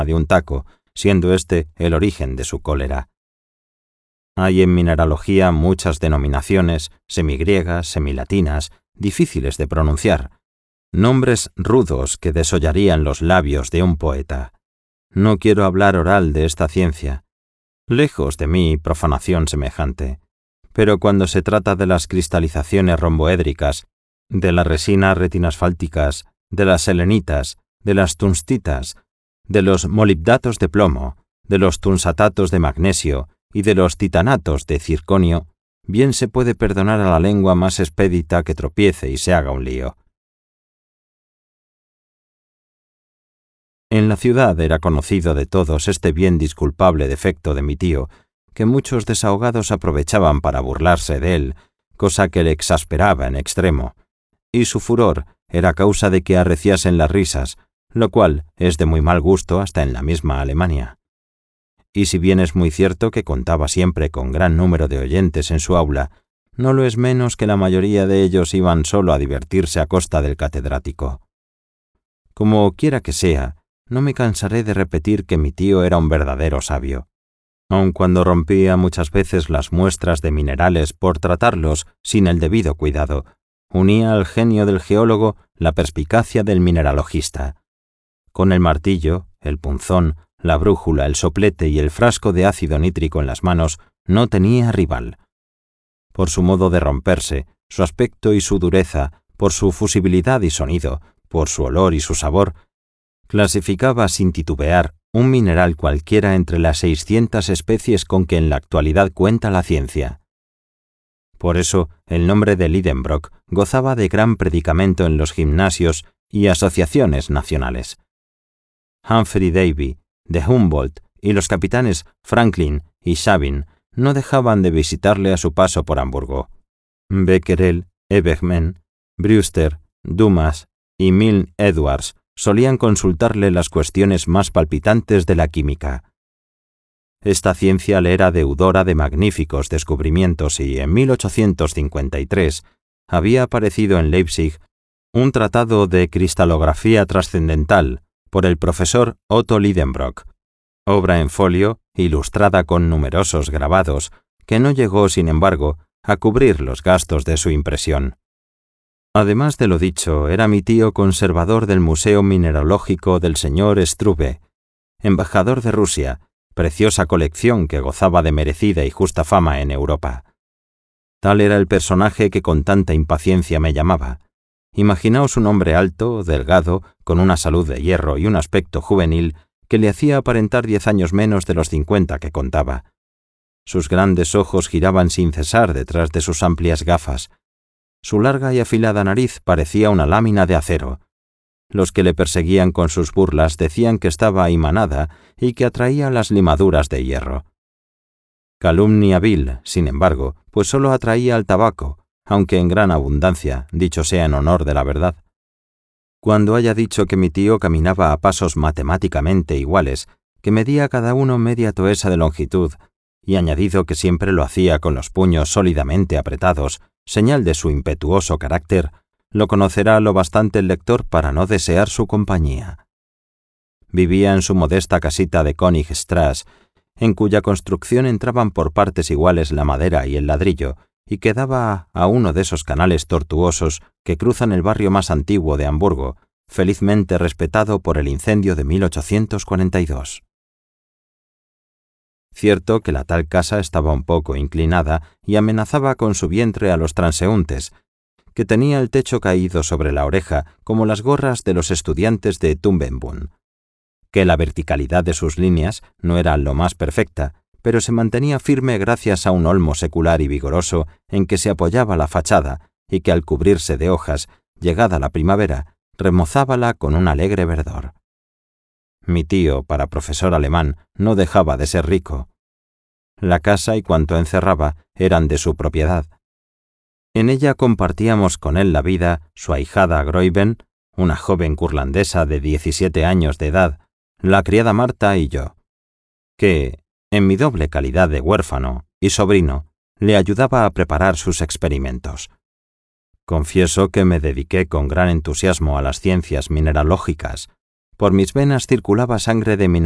de un taco, siendo este el origen de su cólera. Hay en mineralogía muchas denominaciones, semigriegas, semilatinas, difíciles de pronunciar, nombres rudos que desollarían los labios de un poeta. No quiero hablar oral de esta ciencia. Lejos de mí profanación semejante. Pero cuando se trata de las cristalizaciones romboédricas, de las resinas retinasfálticas, de las selenitas, de las tungstitas, de los molibdatos de plomo, de los tungsatatos de magnesio y de los titanatos de circonio, bien se puede perdonar a la lengua más expedita que tropiece y se haga un lío. En la ciudad era conocido de todos este bien disculpable defecto de mi tío, que muchos desahogados aprovechaban para burlarse de él, cosa que le exasperaba en extremo, y su furor era causa de que arreciasen las risas, lo cual es de muy mal gusto hasta en la misma Alemania. Y si bien es muy cierto que contaba siempre con gran número de oyentes en su aula, no lo es menos que la mayoría de ellos iban solo a divertirse a costa del catedrático. Como quiera que sea, no me cansaré de repetir que mi tío era un verdadero sabio. Aun cuando rompía muchas veces las muestras de minerales por tratarlos sin el debido cuidado, unía al genio del geólogo la perspicacia del mineralogista. Con el martillo, el punzón, la brújula, el soplete y el frasco de ácido nítrico en las manos, no tenía rival. Por su modo de romperse, su aspecto y su dureza, por su fusibilidad y sonido, por su olor y su sabor, clasificaba sin titubear un mineral cualquiera entre las 600 especies con que en la actualidad cuenta la ciencia. Por eso, el nombre de Lidenbrock gozaba de gran predicamento en los gimnasios y asociaciones nacionales. Humphrey Davy, de Humboldt y los capitanes Franklin y Sabin no dejaban de visitarle a su paso por Hamburgo. Becquerel, Ebermann, Brewster, Dumas y Milne Edwards solían consultarle las cuestiones más palpitantes de la química. Esta ciencia le era deudora de magníficos descubrimientos y en 1853 había aparecido en Leipzig un tratado de cristalografía trascendental por el profesor Otto Lidenbrock, obra en folio ilustrada con numerosos grabados que no llegó, sin embargo, a cubrir los gastos de su impresión. Además de lo dicho, era mi tío conservador del Museo Mineralógico del señor Struve, embajador de Rusia, preciosa colección que gozaba de merecida y justa fama en Europa. Tal era el personaje que con tanta impaciencia me llamaba. Imaginaos un hombre alto, delgado, con una salud de hierro y un aspecto juvenil que le hacía aparentar 10 años menos de los 50 que contaba. Sus grandes ojos giraban sin cesar detrás de sus amplias gafas. Su larga y afilada nariz parecía una lámina de acero. Los que le perseguían con sus burlas decían que estaba imanada y que atraía las limaduras de hierro. Calumnia vil, sin embargo, pues solo atraía al tabaco, aunque en gran abundancia, dicho sea en honor de la verdad. Cuando haya dicho que mi tío caminaba a pasos matemáticamente iguales, que medía cada uno media toesa de longitud, y añadido que siempre lo hacía con los puños sólidamente apretados, señal de su impetuoso carácter, lo conocerá lo bastante el lector para no desear su compañía. Vivía en su modesta casita de Königstrasse, en cuya construcción entraban por partes iguales la madera y el ladrillo, y que daba a uno de esos canales tortuosos que cruzan el barrio más antiguo de Hamburgo, felizmente respetado por el incendio de 1842. Cierto que la tal casa estaba un poco inclinada y amenazaba con su vientre a los transeúntes, que tenía el techo caído sobre la oreja como las gorras de los estudiantes de Tumbebund, que la verticalidad de sus líneas no era lo más perfecta, pero se mantenía firme gracias a un olmo secular y vigoroso en que se apoyaba la fachada y que al cubrirse de hojas, llegada la primavera, remozábala con un alegre verdor. Mi tío, para profesor alemán, no dejaba de ser rico. La casa y cuanto encerraba eran de su propiedad. En ella compartíamos con él la vida su ahijada Gräuben, una joven curlandesa de 17 años de edad, la criada Marta y yo, que, en mi doble calidad de huérfano y sobrino, le ayudaba a preparar sus experimentos. Confieso que me dediqué con gran entusiasmo a las ciencias mineralógicas. Por mis venas circulaba sangre de